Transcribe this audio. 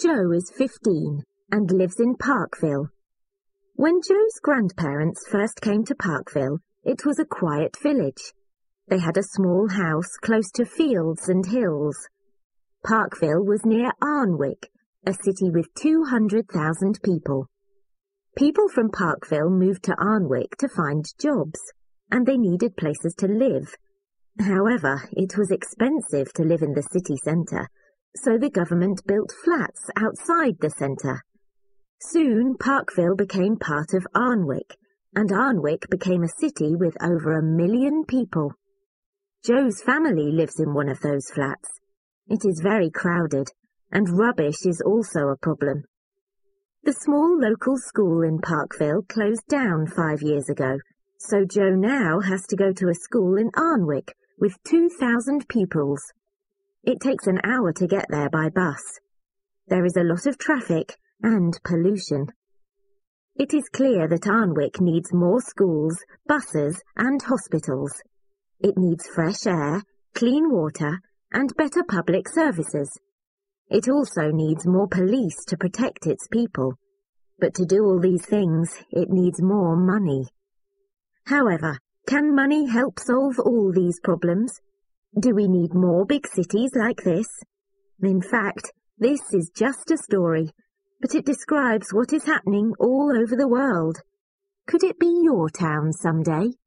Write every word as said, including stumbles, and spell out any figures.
Joe is fifteen and lives in Parkville. When Joe's grandparents first came to Parkville, it was a quiet village. They had a small house close to fields and hills. Parkville was near Arnwick, a city with two hundred thousand people. People from Parkville moved to Arnwick to find jobs, and they needed places to live. However, it was expensive to live in the city centre, so the government built flats outside the centre. Soon Parkville became part of Arnwick, and Arnwick became a city with over a million people. Joe's family lives in one of those flats. It is very crowded, and rubbish is also a problem. The small local school in Parkville closed down five years ago, so Joe now has to go to a school in Arnwick with two thousand pupils. It takes an hour to get there by bus. There is a lot of traffic and pollution. It is clear that Arnwick needs more schools, buses and hospitals. It needs fresh air, clean water and better public services. It also needs more police to protect its people. But to do all these things, it needs more money. However, can money help solve all these problems? Do we need more big cities like this? In fact, this is just a story, but it describes what is happening all over the world. Could it be your town someday?